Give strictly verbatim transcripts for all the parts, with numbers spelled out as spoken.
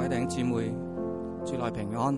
位弟兄姊妹，主內平安。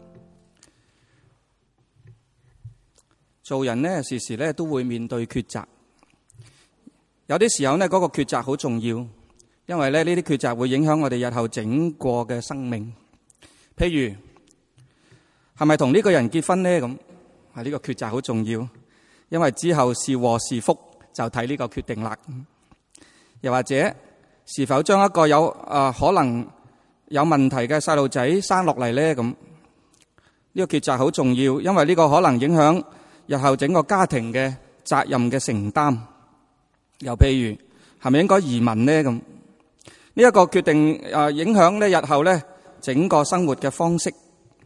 做人呢，時時咧都會面對抉擇，有啲時候呢，嗰個抉擇好重要，因為咧呢啲抉擇會影響我哋日後整個嘅生命。譬如係咪同呢個人結婚呢？咁係呢個抉擇好重要，因為之後是禍是福就睇呢個決定啦。又或者是否將一個有誒、呃、可能有問題嘅細路仔生落嚟呢？咁呢個抉擇好重要，因為呢個可能影響日後整個家庭嘅責任嘅承擔。又譬如係咪應該移民呢？咁呢一個決定誒、呃、影響咧日後咧整個生活嘅方式。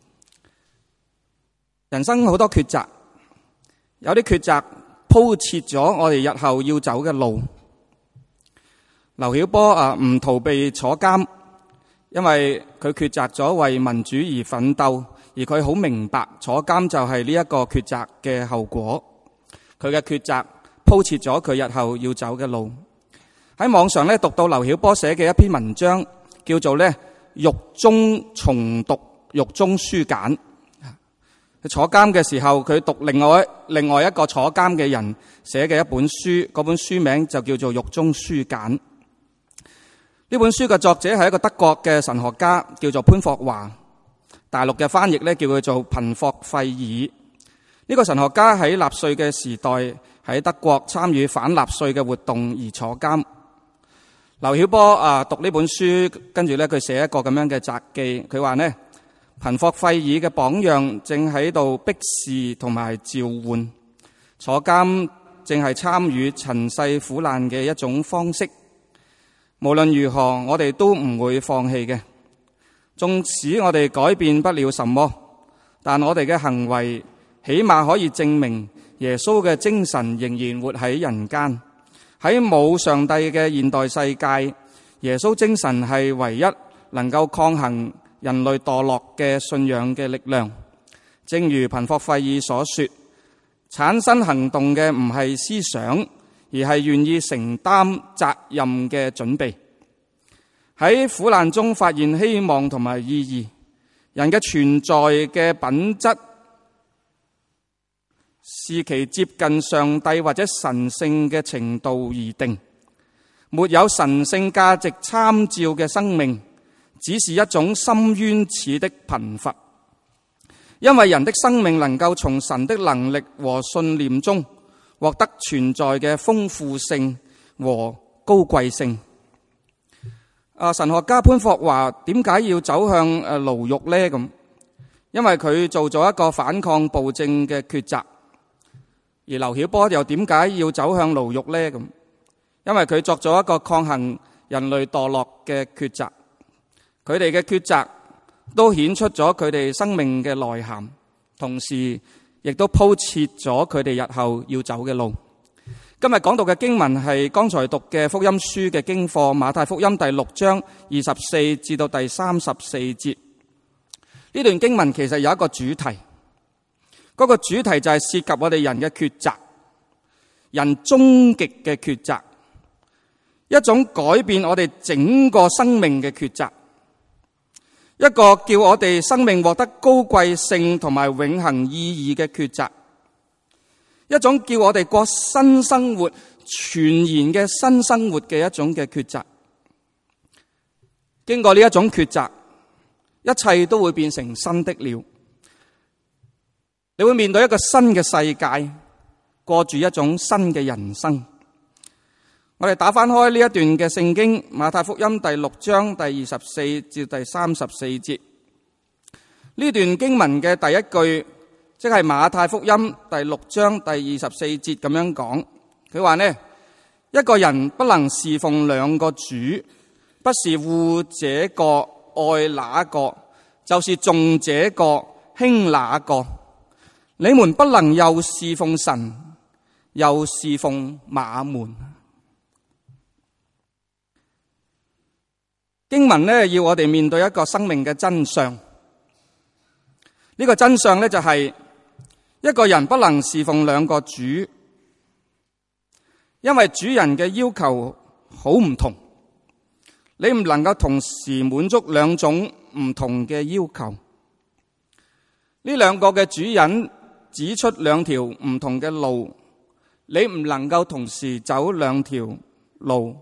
人生好多抉擇，有啲抉擇鋪設咗我哋日後要走嘅路。劉曉波啊，唔逃避坐監，因為佢抉擇咗為民主而奮鬥，而佢好明白坐監就係呢一個抉擇嘅後果。佢嘅抉擇鋪設咗佢日後要走嘅路。喺網上咧讀到劉曉波寫嘅一篇文章，叫做咧獄中重讀獄中書簡。佢坐監嘅時候，佢讀另外另外一個坐監嘅人寫嘅一本書，嗰本書名就叫做《獄中書簡》。呢本書嘅作者係一個德國嘅神學家，叫做潘霍華。大陸嘅翻譯咧叫佢做彭霍費爾。呢個神學家喺納粹嘅時代喺德國參與反納粹嘅活動而坐監。劉曉波啊讀呢本書，跟住咧佢寫一個咁樣嘅札記，佢話呢，彭霍費爾嘅榜樣正喺度逼視同埋召喚，坐監正係參與塵世苦難嘅一種方式。無論如何，我哋都唔會放棄嘅。縱使我哋改變不了什麼，但我哋嘅行為起碼可以證明耶穌嘅精神仍然活喺人間。喺冇上帝嘅現代世界，耶穌精神係唯一能夠抗衡人類墮落嘅信仰嘅力量。正如彭霍費爾所說，產生行動嘅唔係思想，而係願意承擔責任嘅準備。喺苦難中發現希望同埋意義，人嘅存在嘅品質是其接近上帝或者神聖嘅程度而定。沒有神聖價值參照嘅生命，只是一種深淵似的貧乏。因為人的生命能夠從神的能力和信念中獲得存在嘅豐富性和高貴性。啊，神學家潘霍華點解要走向誒牢獄呢？咁，因為佢做咗一個反抗暴政嘅抉擇。而劉曉波又點解要走向牢獄呢？咁，因為佢作咗一個抗衡人類墮落嘅抉擇。佢哋嘅抉擇都顯出咗佢哋生命嘅內涵，同時亦都鋪設咗佢哋日後要走嘅路。今日講到嘅經文係剛才讀嘅福音書嘅經課，馬太福音第六章二十四至到第三十四節。呢段經文其實有一個主題，嗰個主題就係涉及我哋人嘅抉擇，人終極嘅抉擇，一種改變我哋整個生命嘅抉擇，一個叫我哋生命獲得高貴性同埋永恆意義嘅抉擇，一種叫我哋過新生活、全然嘅新生活嘅一種嘅抉擇。經過呢一種抉擇，一切都會變成新的了。你會面對一個新嘅世界，過住一種新嘅人生。我哋打翻開呢一段嘅聖經，馬太福音第六章第二十四至第三十四節。呢段經文嘅第一句，即係馬太福音第六章第二十四節咁樣講。佢話呢，一個人不能侍奉兩個主，不是惡這個愛那個，就是重這個輕那個。你們不能又侍奉神，又侍奉馬門。經文呢，要我哋面對一個生命嘅真相。呢個真相呢，就係一個人不能侍奉兩個主，因為主人嘅要求好唔同。 你唔能夠同時滿足兩種唔同嘅要求。呢兩個嘅主人指出兩條唔同嘅路，你唔能夠同時走兩條路。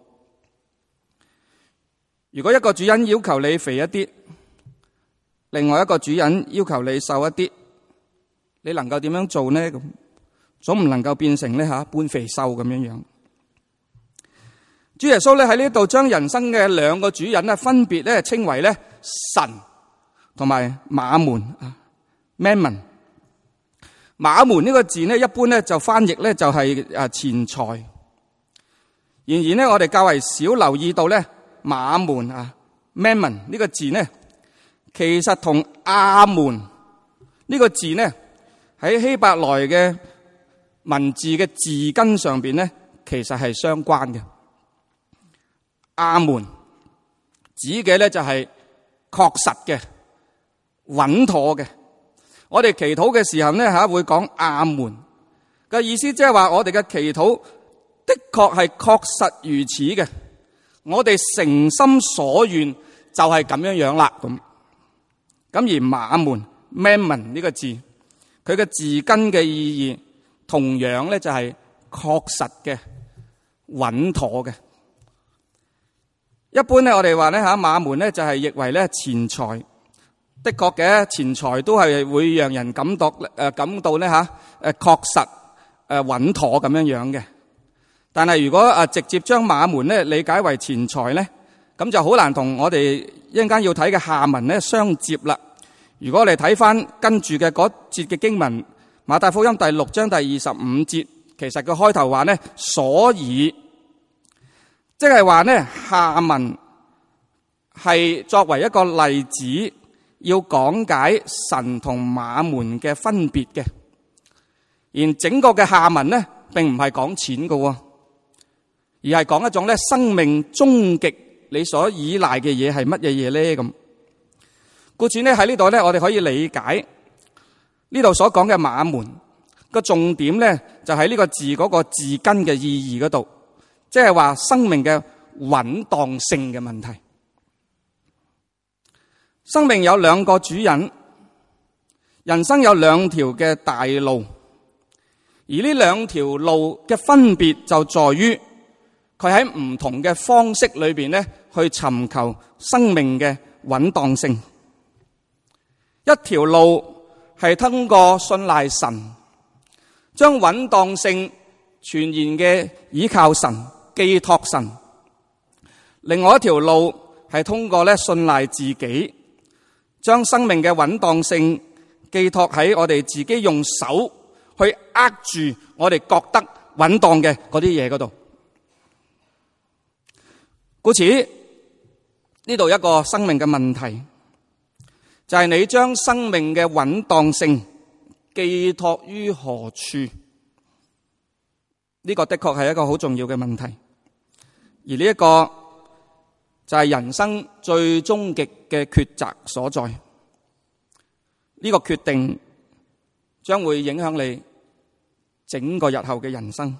如果一個主人要求你肥一啲，另外一個主人要求你瘦一啲，你能夠點樣做呢？咁總唔能夠變成咧吓半肥瘦咁樣樣。主耶穌咧喺呢度將人生嘅兩個主人咧分別咧稱為咧神同埋馬門啊 Mammon。馬門呢個字咧一般咧就翻譯咧就係誒錢財。然而咧我哋較為少留意到咧馬門啊 Mammon 呢個字咧，其實同亞門呢個字咧喺希伯來嘅文字嘅字根上邊咧，其實係相關嘅。亞門指嘅咧就係確實嘅、穩妥嘅。我哋祈禱嘅時候咧吓會講亞門嘅意思，即係話我哋嘅祈禱的確係確實如此嘅。我哋誠心所願就係咁樣樣啦。咁咁而馬門 Mammon 呢個字，佢嘅字根嘅意義同樣咧就係確實嘅、穩妥嘅。一般咧我哋話咧吓馬門咧就係譯為咧錢財，的確嘅錢財都係會讓人感覺誒感到咧吓誒確實誒穩妥咁樣樣嘅。但係如果誒直接將馬門咧理解為錢財咧，咁就好難同我哋一陣間要睇嘅下文咧相接啦。如果我哋睇翻跟住嘅嗰節嘅經文，馬太福音第六章第二十五節，其實個開頭話咧，所以即係話咧下文係作為一個例子，要講解神同馬門嘅分別嘅。而整個嘅下文咧，並唔係講錢㗎，而係講一種咧生命終極你所依賴嘅嘢係乜嘢嘢咧咁。故此咧喺呢度咧，我哋可以理解呢度所講嘅馬門個重點咧，就喺呢個字嗰個字根嘅意義嗰度，即係話生命嘅穩當性嘅問題。生命有兩個主人，人生有兩條嘅大路，而呢兩條路嘅分別就在於佢喺唔同嘅方式裏邊咧，去尋求生命嘅穩當性。一條路係通過信賴神，將穩當性全然嘅依靠神、寄託神；另外一條路係通過咧信賴自己，將生命嘅穩當性寄託喺我哋自己用手去握住我哋覺得穩當嘅嗰啲嘢嗰度。故此呢度一個生命嘅問題，就係你將生命嘅穩當性寄託於何處？呢個的確係一個好重要嘅問題，而呢一個就係人生最終極嘅抉擇所在。呢個決定將會影響你整個日後嘅人生。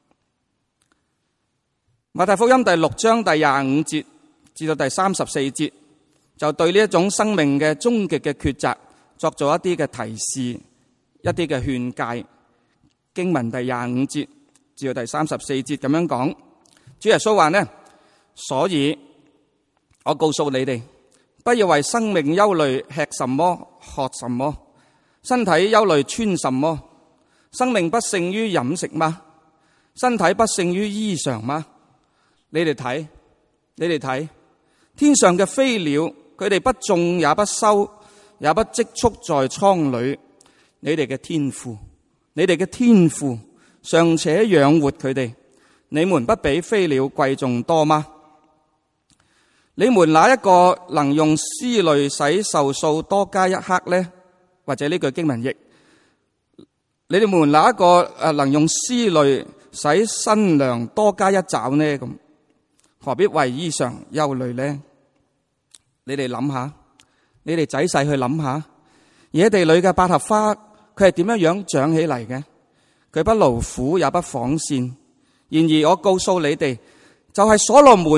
馬太福音第六章第廿五節至到第三十四節，就對呢一種生命嘅終極嘅抉擇作咗一啲嘅提示，一啲嘅勸誡。經文第廿五節至到第三十四節咁樣講，主耶穌話呢，所以我告訴你哋，不要為生命憂慮，吃什麼，喝什麼；身體憂慮，穿什麼。生命不勝於飲食嗎？身體不勝於衣裳嗎？你哋睇，你哋睇，天上嘅飛鳥，佢哋不種也不收，也不積蓄在倉裏，你哋嘅天父，你哋嘅天父尚且養活佢哋，你們不比飛鳥貴重多嗎？你們哪一個能用思慮使壽數多加一刻呢？或者呢句經文譯，你哋們哪一個誒能用思慮使身量多加一爪呢？咁何必為衣裳憂慮呢？你哋諗下，你哋仔細去諗下，野地裏嘅百合花，佢係點樣樣長起嚟嘅？佢不勞苦也不紡線。然而我告訴你哋，就係所羅門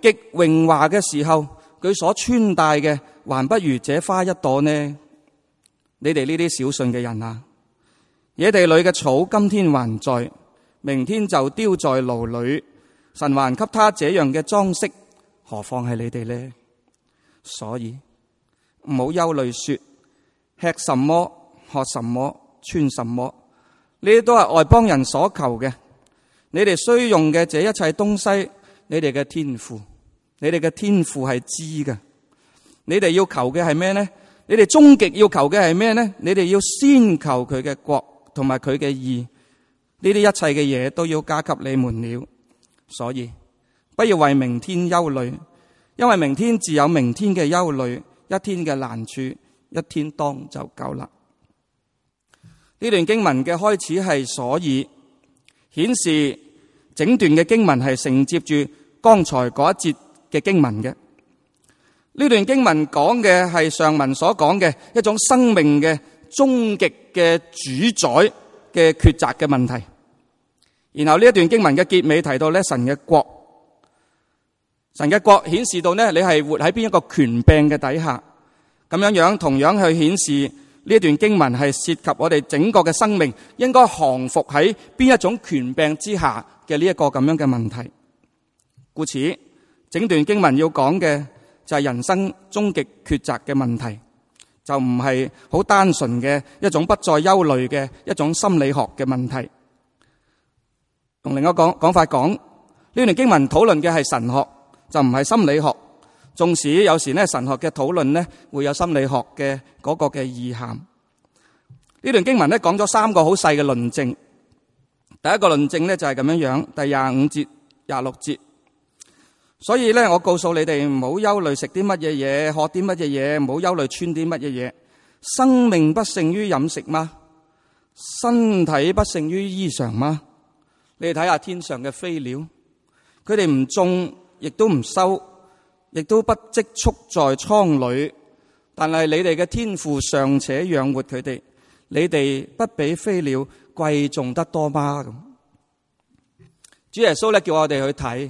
極榮華嘅時候，佢所穿戴嘅還不如這花一朵呢？你哋呢啲小信嘅人啊，野地裏嘅草今天還在，明天就丟在爐裏，神還給他這樣嘅裝飾，何況係你哋呢？所以唔好憂慮說吃什麼、喝什麼、穿什麼，呢啲都係外邦人所求嘅。你哋需用嘅這一切東西，你哋嘅天父，你哋嘅天父係知嘅。你哋要求嘅係咩呢？你哋終極要求嘅係咩呢？你哋要先求佢嘅國同埋佢嘅義，呢啲一切嘅嘢都要加給你們了。所以不要為明天憂慮，因為明天自有明天嘅憂慮，一天嘅難處一天當就夠啦。呢段經文嘅開始係所以，顯示整段嘅經文係承接住剛才嗰一節嘅經文嘅。呢段經文講嘅係上文所講嘅一種生命嘅終極嘅主宰嘅抉擇嘅問題。然後呢一段經文嘅結尾提到咧，神嘅國，神嘅國顯示到咧，你係活喺邊一個權柄嘅底下，咁樣樣同樣去顯示呢一段經文係涉及我哋整個嘅生命應該降服喺邊一種權柄之下嘅呢一個咁樣嘅問題。故此，整段經文要講嘅就係人生終極抉擇嘅問題，就唔係好單純嘅一種不再憂慮嘅一種心理學嘅問題。用另一個講講法講，呢段經文討論嘅係神學，就唔係心理學。縱使有時咧神學嘅討論咧會有心理學嘅嗰個嘅意涵。呢段經文咧講咗三個好細嘅論證。第一個論證咧就係咁樣樣，第廿五節、廿六節。所以咧我告訴你哋唔好憂慮食啲乜嘢嘢，喝啲乜嘢嘢，唔好憂慮穿啲乜嘢嘢。生命不勝於飲食嗎？身體不勝於衣裳嗎？你哋睇下天上嘅飛鳥，佢哋唔種，亦都唔收，亦都不積蓄在倉裏，但係你哋嘅天父尚且養活佢哋，你哋不比飛鳥貴重得多嗎？咁主耶穌咧叫我哋去睇，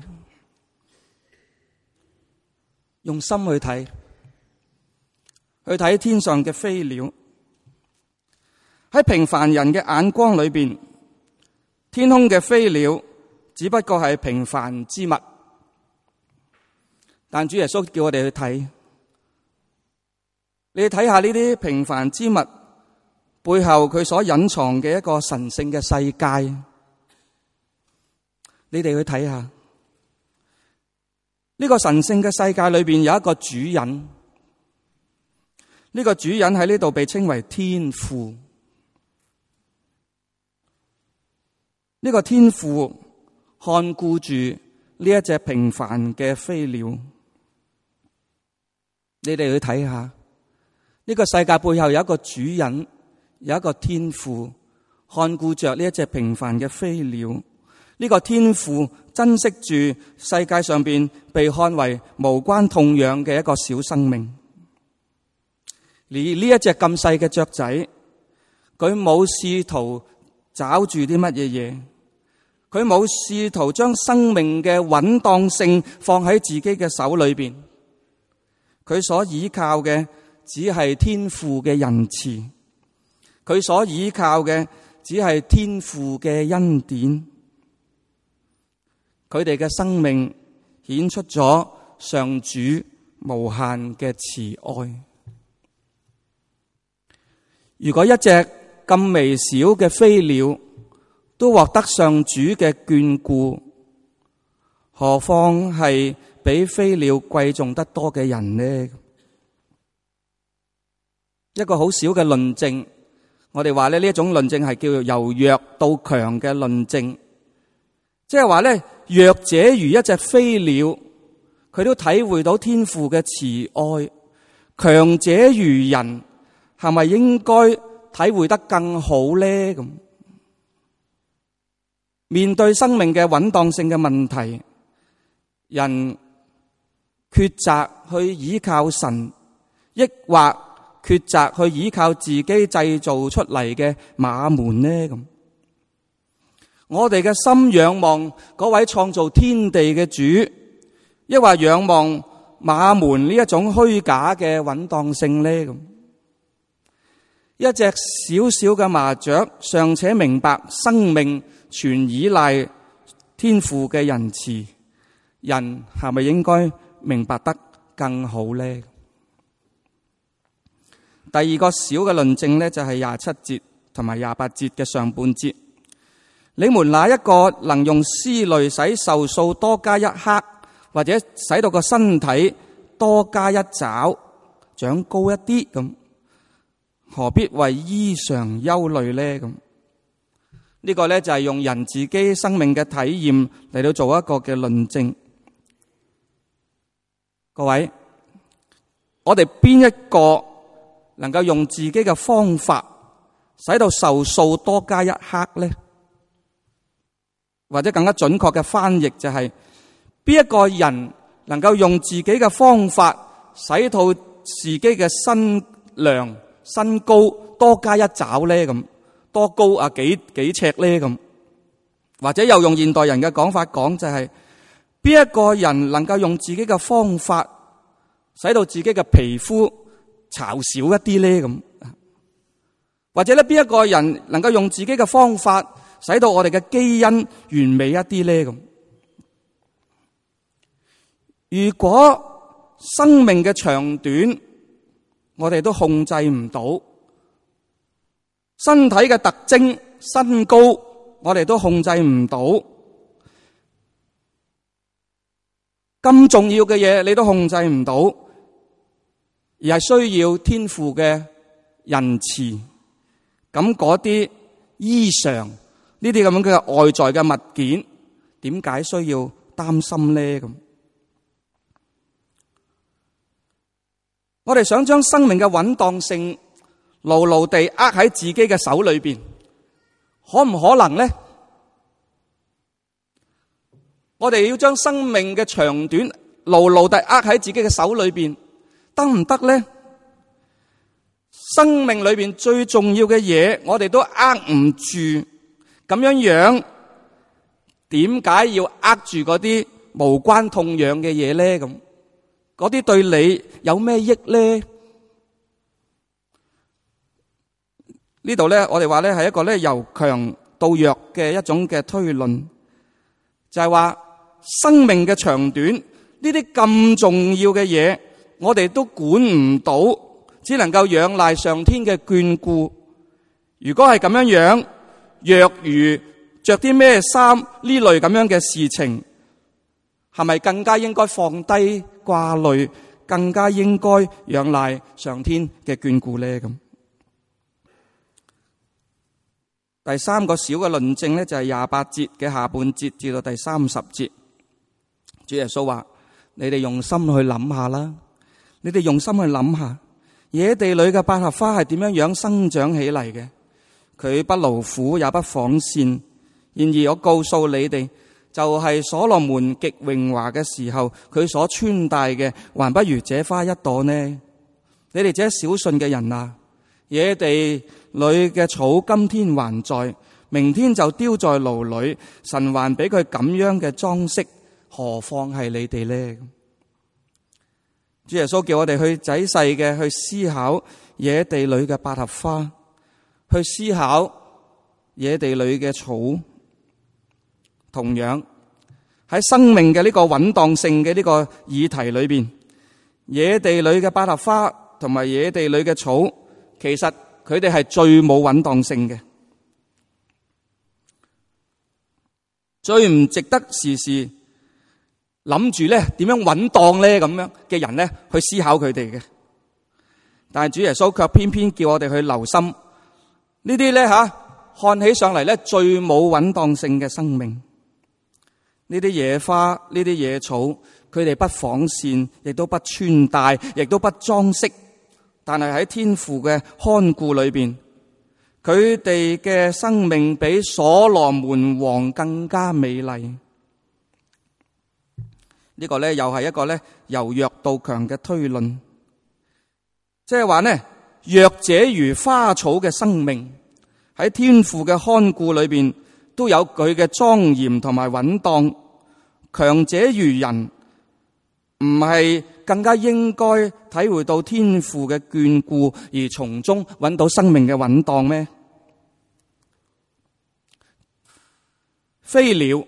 用心去睇，去睇天上嘅飛鳥。喺平凡人嘅眼光裏邊，天空嘅飛鳥只不過係平凡之物，但主耶穌叫我哋去睇，你睇下呢啲平凡之物背後佢所隱藏嘅一個神聖嘅世界，你哋去睇下呢個神聖嘅世界裏邊有一個主人，呢個主人喺呢度被稱為天父。呢個天父看顧住呢一隻平凡嘅飛鳥，你哋去睇下，呢個世界背後有一個主人，有一個天父看顧着呢一隻平凡嘅飛鳥。呢個天父珍惜住世界上邊被看為無關痛癢嘅一個小生命。而呢一隻咁細嘅雀仔，佢冇試圖找住啲乜嘢嘢，佢冇試圖將生命嘅穩當性放喺自己嘅手裏邊，佢所依靠嘅只係天父嘅仁慈，佢所依靠嘅只係天父嘅恩典。佢哋嘅生命顯出咗上主無限嘅慈愛。如果一隻咁微小嘅飛鳥都獲得上主嘅眷顧，何況係比飛鳥貴重得多嘅人呢？一個好小嘅論證，我哋話咧呢一種論證係叫做由弱到強嘅論證，即係話咧弱者如一隻飛鳥，佢都體會到天父嘅慈愛；強者如人，係咪應該體會得更好呢？咁面對生命嘅穩當性嘅問題，人抉擇去依靠神，抑或抉擇去依靠自己製造出嚟嘅馬門呢？咁我哋嘅心仰望嗰位創造天地嘅主， 抑或仰望馬門呢一種虛假嘅穩當性呢？咁一隻小小嘅麻雀尚且明白生命全依賴天父嘅仁慈，人係咪應該明白得更好呢？第二個小嘅論證呢，就係廿七節同埋廿八節嘅上半節。你們哪一個能用思慮使壽數多加一刻，或者使到個身體多加一爪，長高一啲咁，何必為衣裳憂慮呢？咁呢個呢，就係用人自己生命嘅體驗嚟到做一個嘅論證。各位，我哋邊一個能夠用自己嘅方法使到壽數多加一刻呢？或者更加準確嘅翻譯就係、是，邊一個人能夠用自己嘅方法使到自己嘅身量、身高多加一爪呢？咁多高啊？幾幾尺呢？咁或者又用現代人嘅講法講就係、是，邊一個人能夠用自己嘅方法使到自己嘅皮膚巢少一啲呢？咁或者咧，邊一個人能夠用自己嘅方法使到我哋嘅基因完美一啲呢？咁如果生命嘅長短我哋都控制唔到，身體嘅特徵、身高我哋都控制唔到，咁重要嘅嘢你都控制唔到，而係需要天父嘅仁慈，咁嗰啲衣裳呢啲咁樣嘅外在嘅物件，點解需要擔心呢？咁我哋想將生命嘅穩當性牢牢地握喺自己嘅手裏邊，可唔可能呢？我哋要將生命嘅長短牢牢地握喺自己嘅手裏邊，得唔得呢？生命裏邊最重要嘅嘢，我哋都握唔住。咁樣樣，點解要握住嗰啲無關痛癢嘅嘢咧？咁嗰啲對你有咩益咧？呢度咧，我哋話咧係一個咧由強到弱嘅一種嘅推論，就係話生命嘅長短呢啲咁重要嘅嘢，我哋都管唔到，只能夠仰賴上天嘅眷顧。如果係咁樣樣，若如着啲咩衫呢類咁樣嘅事情，係咪更加應該放低掛慮，更加應該仰賴上天嘅眷顧呢？咁第三個小嘅論證呢，就係廿八節嘅下半節至到第三十節，主耶穌話：你哋用心去諗下啦，你哋用心去諗下，野地裏嘅百合花係點樣樣生長起嚟嘅？佢不勞苦也不紡線，然而我告訴你哋，就係、是、所羅門極榮華嘅時候，佢所穿戴嘅，還不如這花一朵呢。你哋這小信嘅人啊，野地裏嘅草今天還在，明天就丟在爐裏，神還俾佢咁樣嘅裝飾，何況係你哋呢？主耶穌叫我哋去仔細嘅去思考野地裏嘅百合花，去思考野地裏嘅草。同樣喺生命嘅呢個穩當性嘅呢個議題裏邊，野地裏嘅百合花同埋野地裏嘅草，其實佢哋係最冇穩當性嘅，最唔值得時時諗住咧點樣穩當咧咁樣嘅人咧去思考佢哋嘅。但係主耶穌卻偏偏叫我哋去留心呢啲咧吓，看起上嚟咧最冇穩當性嘅生命。呢啲野花，呢啲野草，佢哋不紡線，亦都不穿戴，亦都不裝飾，但係喺天父嘅看顧裏邊，佢哋嘅生命比所羅門王更加美麗。呢個咧又係一個咧由弱到強嘅推論，即係話呢，弱者如花草嘅生命喺天父嘅看顧裏邊都有佢嘅莊嚴同埋穩當。強者如人唔係更加應該體會到天父嘅眷顧，而從中揾到生命嘅穩當咩？飛鳥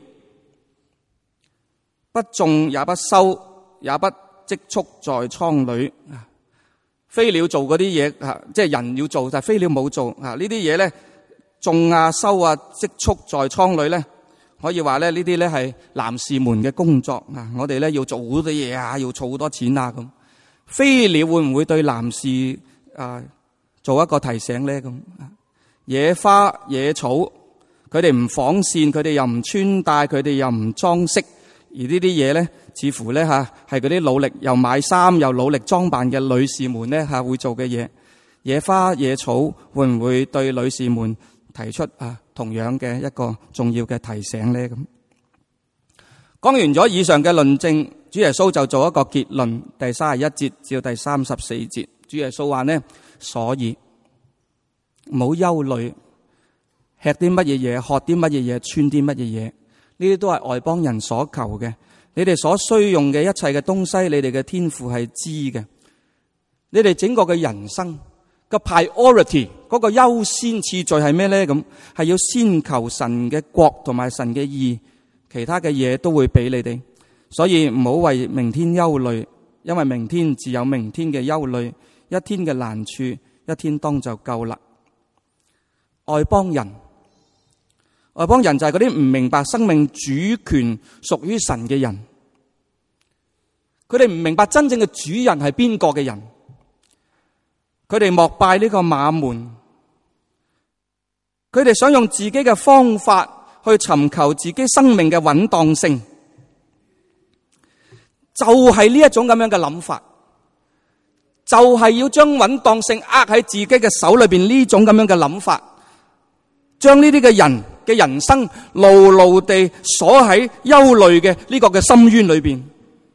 不種也不收，也不積蓄在倉裏。飛鳥做嗰啲嘢，即係人要做，但係飛鳥冇做。呢啲嘢咧，種啊、收啊、積蓄在倉裏咧，可以話咧呢啲咧係男士們嘅工作啊！我哋咧要做好多嘢啊，要儲好多錢啊咁。飛鳥會唔會對男士啊做一個提醒咧？咁野花野草，佢哋唔紡線，佢哋又唔穿戴，佢哋又唔裝飾，而呢啲嘢咧，似乎咧吓係嗰啲努力又買衫又努力裝扮嘅女士們咧吓會做嘅嘢。野花野草會唔會對女士們提出啊同樣嘅一個重要嘅提醒咧？咁講完咗以上嘅論證，主耶穌就做一個結論，第三十一節至到第三十四節，主耶穌話呢，所以唔好憂慮，吃啲乜嘢嘢，喝啲乜嘢嘢，穿啲乜嘢嘢，呢啲都係外邦人所求嘅。你哋所需用嘅一切嘅東西，你哋嘅天父係知嘅。你哋整個嘅人生個 priority 嗰個優先次序係咩咧？咁係要先求神嘅國同埋神嘅義，其他嘅嘢都會俾你哋。所以唔好為明天憂慮，因為明天自有明天嘅憂慮，一天嘅難處一天當就夠啦。外邦人，外邦人就係嗰啲唔明白生命主權屬於神嘅人，佢哋唔明白真正嘅主人係邊個嘅人，佢哋膜拜呢個馬門，佢哋想用自己嘅方法去尋求自己生命嘅穩當性，就係呢一種咁樣嘅諗法，就係要將穩當性握喺自己嘅手裏邊，呢種咁樣嘅諗法，將呢啲嘅人嘅人生牢牢地鎖喺憂慮嘅呢個嘅深淵裏邊。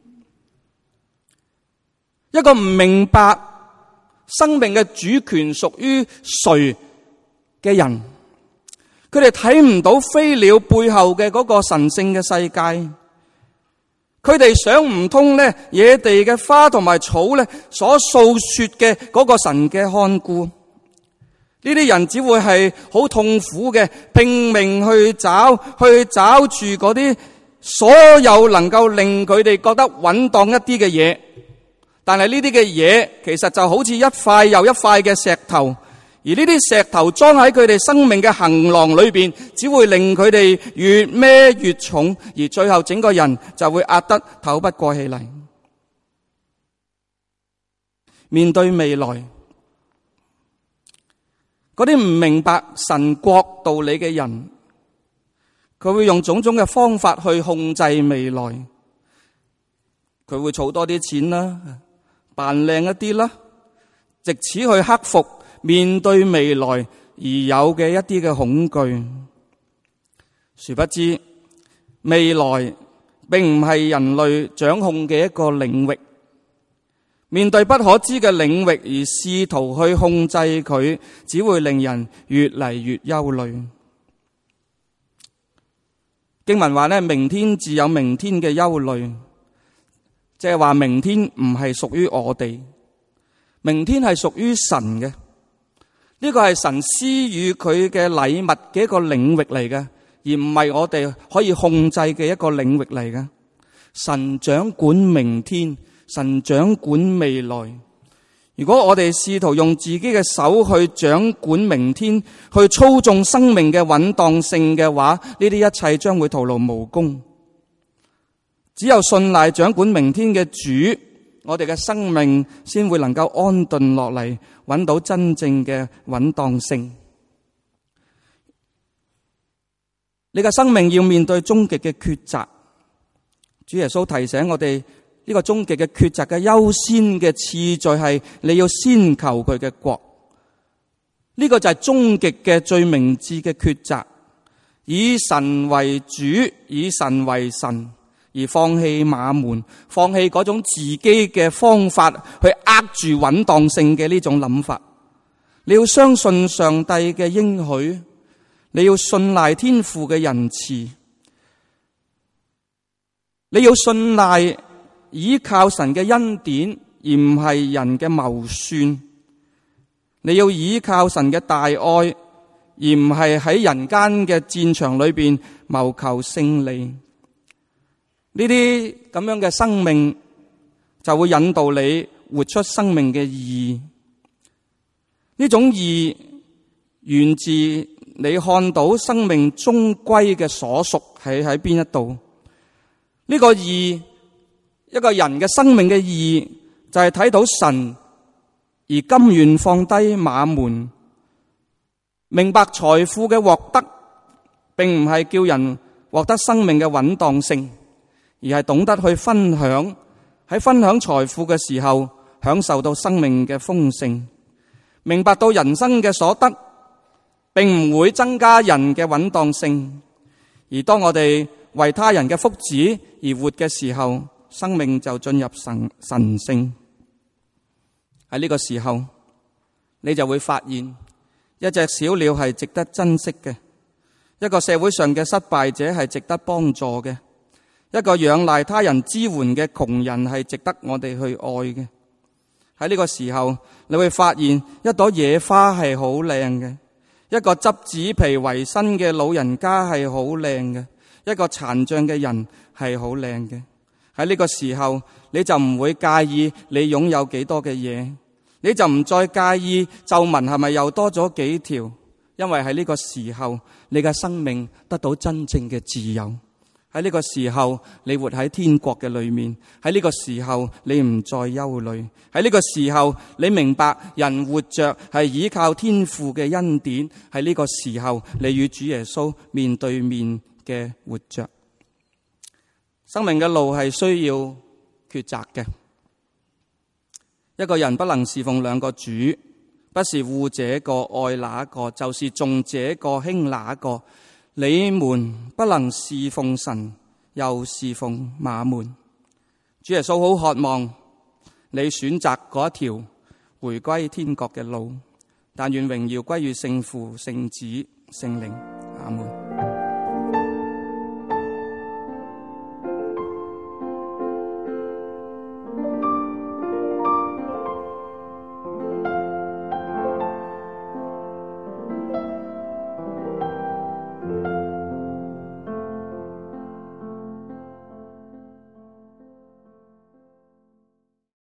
一個唔明白生命嘅主權屬於誰嘅人，佢哋睇唔到飛鳥背後嘅嗰個神聖嘅世界，佢哋想唔通咧野地嘅花同埋草咧所訴說嘅嗰個神嘅看顧。呢啲人只會係好痛苦嘅，拼命去找去找住嗰啲所有能夠令佢哋覺得穩當一啲嘅嘢。但係呢啲嘅嘢其實就好似一塊又一塊嘅石頭，而呢啲石頭裝喺佢哋生命嘅行囊裏邊，只會令佢哋越孭越重，而最後整個人就會壓得透不過氣嚟。面對未來，嗰啲唔明白神國道理嘅人，佢會用種種嘅方法去控制未來，佢會儲多啲錢啦，扮靚一啲啦，藉此去克服面對未來而有嘅一啲嘅恐懼。殊不知未來並唔係人類掌控嘅一個領域，面對不可知嘅領域而試圖去控制佢，只會令人越嚟越憂慮。經文話呢，明天自有明天嘅憂慮，即係話明天唔係屬於我哋，明天係屬於神嘅。呢個係神施予佢嘅禮物嘅一個領域嚟嘅，而唔係我哋可以控制嘅一個領域嚟嘅。神掌管明天，神掌管未來。如果我哋試圖用自己嘅手去掌管明天，去操縱生命嘅穩當性嘅話，呢啲一切將會徒勞無功。只有信賴掌管明天嘅主，我哋嘅生命先會能夠安頓落嚟，揾到真正嘅穩當性。你嘅生命要面對終極嘅抉擇，主耶穌提醒我哋，呢個終極嘅抉擇嘅優先嘅次序係你要先求佢嘅國。呢個就係終極嘅最明智嘅抉擇，以神為主，以神為神，而放棄馬門，放棄嗰種自己嘅方法去握住穩當性嘅呢種諗法。你要相信上帝嘅應許，你要信賴天父嘅仁慈，你要信賴依靠神嘅恩典，而唔係人嘅謀算。你要依靠神嘅大愛，而唔係喺人間嘅戰場裏邊謀求勝利。呢啲咁樣嘅生命就會引導你活出生命嘅意義。呢種意義源自你看到生命終歸嘅所屬係喺邊一度。呢個意義，一個人嘅生命嘅意義就係睇到神而甘願放低馬門，明白財富嘅獲得並唔係叫人獲得生命嘅穩當性，而係懂得去分享，喺分享財富嘅時候享受到生命嘅豐盛，明白到人生嘅所得並唔會增加人嘅穩當性，而當我哋為他人嘅福祉而活嘅時候，生命就進入神神聖。喺呢個時候，你就會發現一隻小鳥係值得珍惜嘅，一個社會上嘅失敗者係值得幫助嘅，一個仰賴他人支援嘅窮人係值得我哋去愛嘅。喺呢個時候，你會發現一朵野花係好靚嘅，一個執紙皮為生嘅老人家係好靚嘅，一個殘障嘅人係好靚嘅。喺呢個時候，你就唔會介意你擁有幾多嘅嘢，你就唔再介意皺紋係咪又多咗幾條，因為喺呢個時候，你嘅生命得到真正嘅自由。喺呢個時候，你活喺天國嘅裏面。喺呢個時候，你唔再憂慮。喺呢個時候，你明白人活着係依靠天父嘅恩典。喺呢個時候，你與主耶穌面對面嘅活着。生命嘅路係需要抉擇嘅。一個人不能侍奉兩個主，不是護這個愛那個，就是重這個輕那個。你們不能侍奉神，又侍奉馬門。主耶穌好渴望你選擇嗰一條回歸天國嘅路，但願榮耀歸於聖父、聖子、聖靈。阿門。